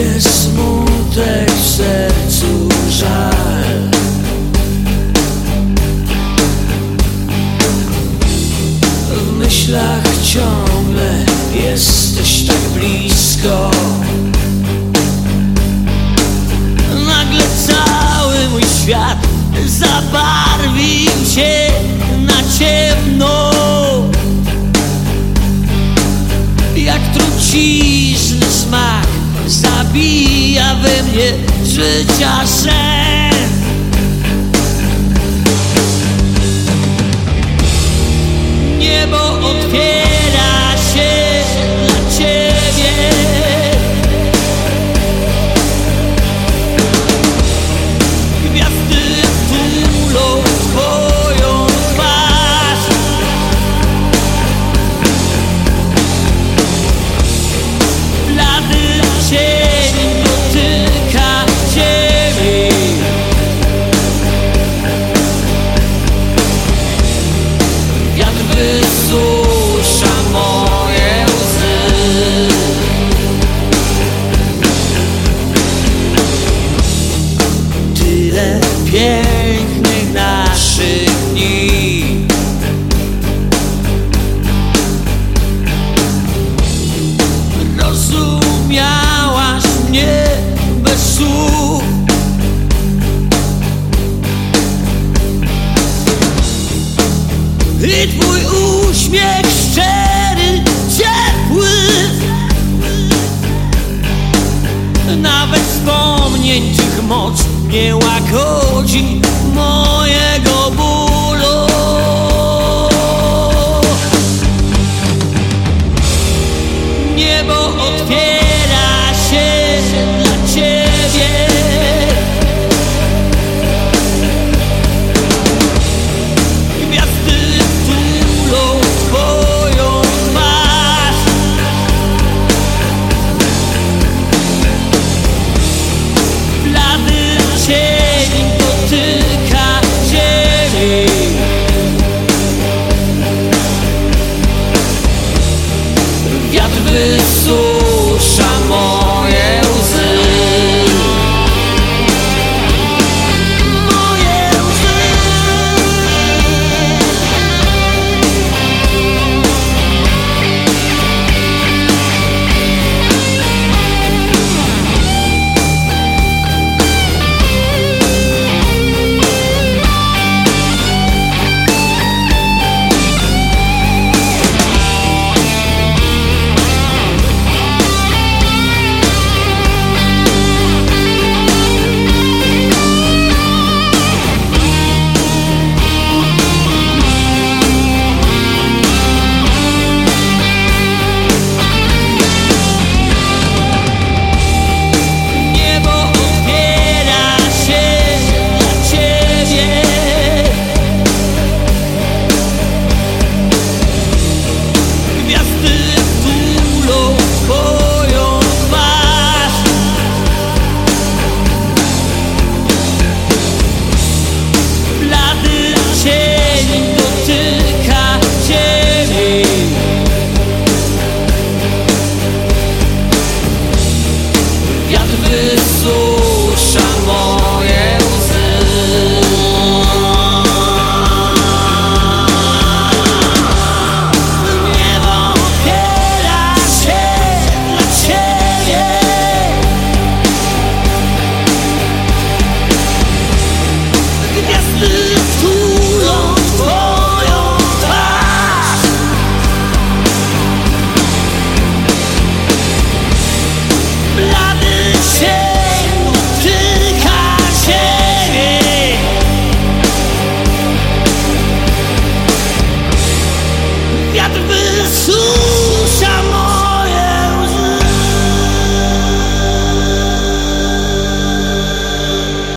Jest smutek w sercu, żal. W myślach ciągle jesteś tak blisko. Nagle cały mój świat zabarwił się na ciemno. Jak trucizny smak zabija we mnie życia sen. Niebo otwiera się dla ciebie. Gwiazdy tulą twoją twarz. Blady cień dotyka ziemi. Wiatr wysusza moje łzy. Tyle pięknych naszych dni. Rozumiałaś mnie bez słów. I twój uśmiech szczery, ciepły. Nawet wspomnień tych moc nie łagodzi mojego bólu. Niebo otwiera się dla ciebie. Gwiazdy tulą twoją twarz. Blady cień dotyka ziemi. Wiatr wysusza moje łzy. Moje łzy. Wiatr wysusza moje